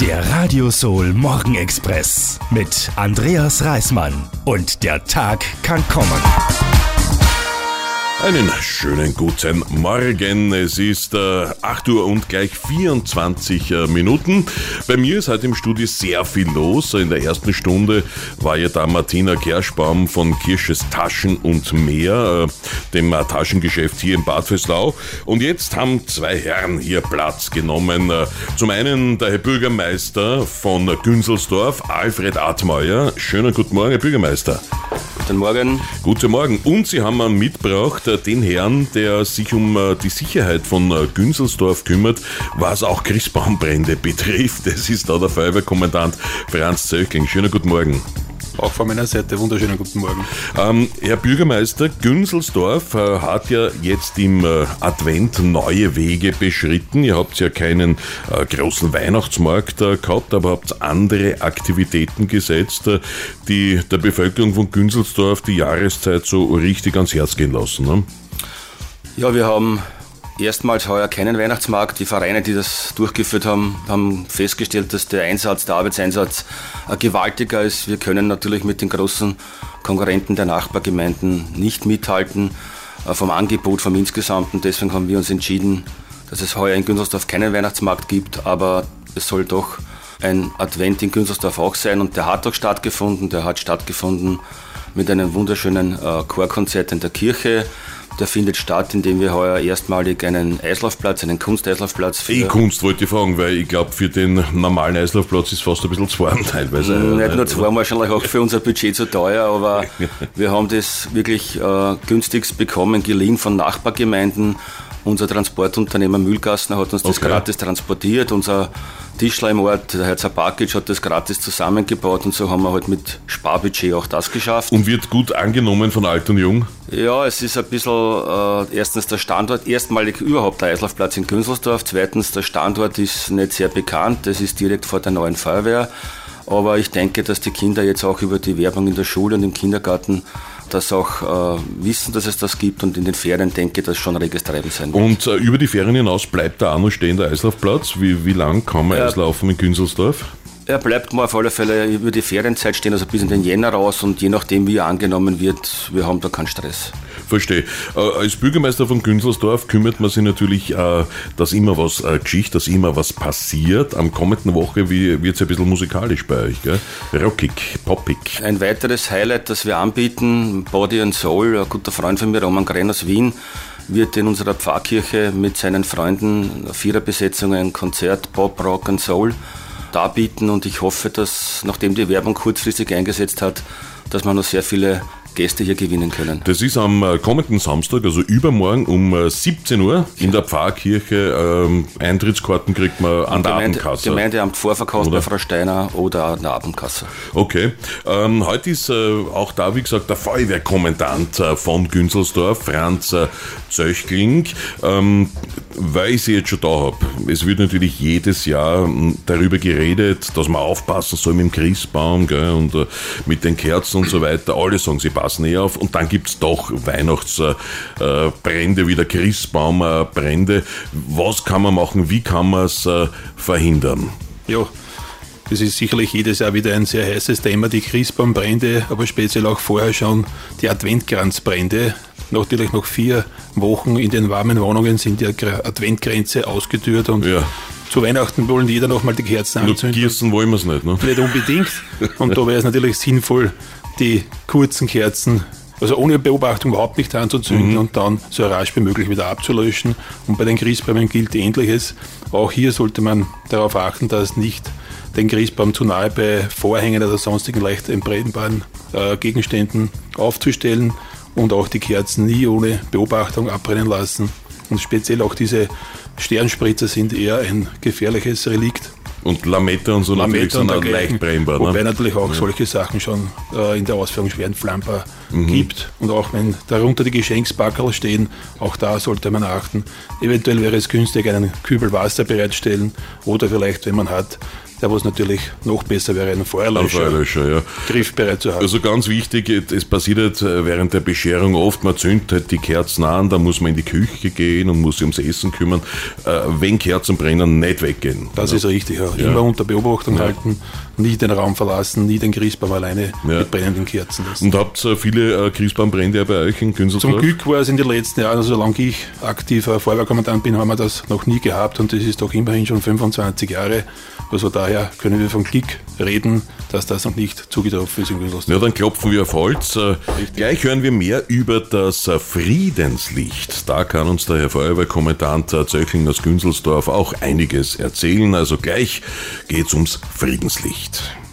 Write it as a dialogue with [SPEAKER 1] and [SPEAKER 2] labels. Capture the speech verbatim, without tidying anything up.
[SPEAKER 1] Der Radio Soul Morgenexpress mit Andreas Reismann. Und der Tag kann kommen.
[SPEAKER 2] Einen schönen guten Morgen. Es ist äh, acht Uhr und gleich vierundzwanzig äh, Minuten. Bei mir ist heute im Studio sehr viel los. In der ersten Stunde war ja da Martina Kerschbaum von Kirsches Taschen und mehr, äh, dem äh, Taschengeschäft hier in Bad Vöslau. Und jetzt haben zwei Herren hier Platz genommen. Äh, zum einen der Herr Bürgermeister von Günzelsdorf, Alfred Atmayer. Schönen guten Morgen, Herr Bürgermeister.
[SPEAKER 3] Guten Morgen.
[SPEAKER 2] Guten Morgen. Und Sie haben mitgebracht den Herrn, der sich um die Sicherheit von Günzelsdorf kümmert, was auch Christbaumbrände betrifft. Das ist da der Feuerwehrkommandant Franz Zöchling. Schönen guten Morgen.
[SPEAKER 4] Auch von meiner Seite wunderschönen guten Morgen.
[SPEAKER 2] Ähm, Herr Bürgermeister, Günzelsdorf äh, hat ja jetzt im äh, Advent neue Wege beschritten. Ihr habt ja keinen äh, großen Weihnachtsmarkt äh, gehabt, aber habt andere Aktivitäten gesetzt, äh, die der Bevölkerung von Günzelsdorf die Jahreszeit so richtig ans Herz gehen lassen. Ne?
[SPEAKER 3] Ja, wir haben erstmals heuer keinen Weihnachtsmarkt. Die Vereine, die das durchgeführt haben, haben festgestellt, dass der Einsatz, der Arbeitseinsatz gewaltiger ist. Wir können natürlich mit den großen Konkurrenten der Nachbargemeinden nicht mithalten vom Angebot, vom Insgesamten. Deswegen haben wir uns entschieden, dass es heuer in Günzelsdorf keinen Weihnachtsmarkt gibt, aber es soll doch ein Advent in Günzelsdorf auch sein. Und der hat auch stattgefunden. Der hat stattgefunden mit einem wunderschönen Chorkonzert in der Kirche. Der findet statt, indem wir heuer erstmalig einen Eislaufplatz, einen Kunsteislaufplatz für...
[SPEAKER 2] E-Kunst wollte ich fragen, weil ich glaube, für den normalen Eislaufplatz ist fast ein bisschen zu warm teilweise.
[SPEAKER 3] Nicht nur zu warm, wahrscheinlich auch für unser Budget zu teuer, aber wir haben das wirklich äh, günstigst bekommen, geliehen von Nachbargemeinden. Unser Transportunternehmer Mühlgassner hat uns das okay. gratis transportiert. Unser Tischler im Ort, der Herr Zabakic, hat das gratis zusammengebaut und so haben wir halt mit Sparbudget auch das geschafft.
[SPEAKER 2] Und wird gut angenommen von alt und jung?
[SPEAKER 3] Ja, es ist ein bisschen, äh, erstens der Standort, erstmalig überhaupt der Eislaufplatz in Günzelsdorf, zweitens der Standort ist nicht sehr bekannt, das ist direkt vor der neuen Feuerwehr, aber ich denke, dass die Kinder jetzt auch über die Werbung in der Schule und im Kindergarten das auch äh, wissen, dass es das gibt und in den Ferien denke ich, dass schon reges Treiben sein wird.
[SPEAKER 2] Und äh, über die Ferien hinaus bleibt da auch noch stehen der Eislaufplatz? Wie, wie lang kann man ja. Eislaufen in Günzelsdorf?
[SPEAKER 3] Er bleibt mal auf alle Fälle über die Ferienzeit stehen, also bis in den Jänner raus und je nachdem, wie er angenommen wird, wir haben da keinen Stress.
[SPEAKER 2] Verstehe. Äh, als Bürgermeister von Günzelsdorf kümmert man sich natürlich, äh, dass immer was äh, Geschichte, dass immer was passiert. Am kommenden Woche wird es ein bisschen musikalisch bei euch, gell? Rockig, poppig.
[SPEAKER 3] Ein weiteres Highlight, das wir anbieten, Body and Soul, ein guter Freund von mir, Roman Grenn aus Wien, wird in unserer Pfarrkirche mit seinen Freunden Viererbesetzung ein Konzert Pop, Rock and Soul darbieten und ich hoffe, dass, nachdem die Werbung kurzfristig eingesetzt hat, dass wir noch sehr viele Gäste hier gewinnen können.
[SPEAKER 2] Das ist am kommenden Samstag, also übermorgen um siebzehn Uhr in der Pfarrkirche. Ähm, Eintrittskarten kriegt man an der
[SPEAKER 3] Gemeinde,
[SPEAKER 2] Abendkasse.
[SPEAKER 3] Gemeindeamt Vorverkauf bei Frau Steiner oder an der Abendkasse.
[SPEAKER 2] Okay. Ähm, heute ist äh, auch da, wie gesagt, der Feuerwehrkommandant äh, von Günzelsdorf, Franz äh, Zöchling. Ähm, weil ich sie jetzt schon da habe. Es wird natürlich jedes Jahr darüber geredet, dass man aufpassen soll mit dem Christbaum, gell, und äh, mit den Kerzen und so weiter. Alle sagen, sie passen eh auf. Und dann gibt es doch Weihnachtsbrände, äh, wie der Christbaumbrände. Was kann man machen? Wie kann man es äh, verhindern?
[SPEAKER 4] Ja, das ist sicherlich jedes Jahr wieder ein sehr heißes Thema, die Christbaumbrände, aber speziell auch vorher schon die Adventkranzbrände. Natürlich noch vier Wochen in den warmen Wohnungen sind die Adventgrenze ausgetürt und ja. Zu Weihnachten wollen jeder noch mal die Kerzen anzünden.
[SPEAKER 2] Nur gießen wollen wir es nicht, ne?
[SPEAKER 4] Nicht unbedingt. Und da wäre es natürlich sinnvoll, die kurzen Kerzen, also ohne Beobachtung überhaupt nicht anzuzünden mhm. und dann so rasch wie möglich wieder abzulöschen. Und bei den Christbäumen gilt Ähnliches. Auch hier sollte man darauf achten, dass nicht den Christbaum zu nahe bei Vorhängen oder sonstigen leicht entbrennbaren äh, Gegenständen aufzustellen. Und auch die Kerzen nie ohne Beobachtung abbrennen lassen. Und speziell auch diese Sternspritzer sind eher ein gefährliches Relikt.
[SPEAKER 2] Und Lametta und so
[SPEAKER 4] Lametta
[SPEAKER 2] natürlich sind auch leicht brennbar.
[SPEAKER 4] Wobei
[SPEAKER 2] ne?
[SPEAKER 4] natürlich auch ja. solche Sachen schon äh, in der Ausführung schwer entflammbar mhm. gibt. Und auch wenn darunter die Geschenkspackerl stehen, auch da sollte man achten. Eventuell wäre es günstig, einen Kübel Wasser bereitstellen oder vielleicht, wenn man hat, der was natürlich noch besser wäre, ein Feuerlöscher,
[SPEAKER 2] Ein Feuerlöscher, ja.
[SPEAKER 4] griffbereit zu haben.
[SPEAKER 2] Also ganz wichtig, es passiert halt während der Bescherung oft, man zündet halt die Kerzen an, dann muss man in die Küche gehen und muss sich ums Essen kümmern. Äh, wenn Kerzen brennen, nicht weggehen.
[SPEAKER 4] Das
[SPEAKER 2] ja.
[SPEAKER 4] ist richtig, ja.
[SPEAKER 2] Ja.
[SPEAKER 4] Immer unter Beobachtung
[SPEAKER 2] Ja.
[SPEAKER 4] halten, nie den Raum verlassen, nie den Christbaum alleine
[SPEAKER 2] Ja.
[SPEAKER 4] mit brennenden Kerzen lassen.
[SPEAKER 2] Und habt ihr viele äh, Christbaumbrände bei euch in Günzelsdorf?
[SPEAKER 4] Zum Glück war es in den letzten Jahren, also solange ich aktiver Feuerwehrkommandant bin, haben wir das noch nie gehabt und das ist doch immerhin schon fünfundzwanzig Jahre. Also daher können wir von Glück reden, dass das noch nicht zugetroffen ist in Günzelsdorf.
[SPEAKER 2] Ja, dann klopfen wir auf Holz. Äh, gleich hören wir mehr über das äh, Friedenslicht. Da kann uns der Herr Feuerwehrkommandant äh, Zöchling aus Günzelsdorf auch einiges erzählen. Also gleich geht's ums Friedenslicht.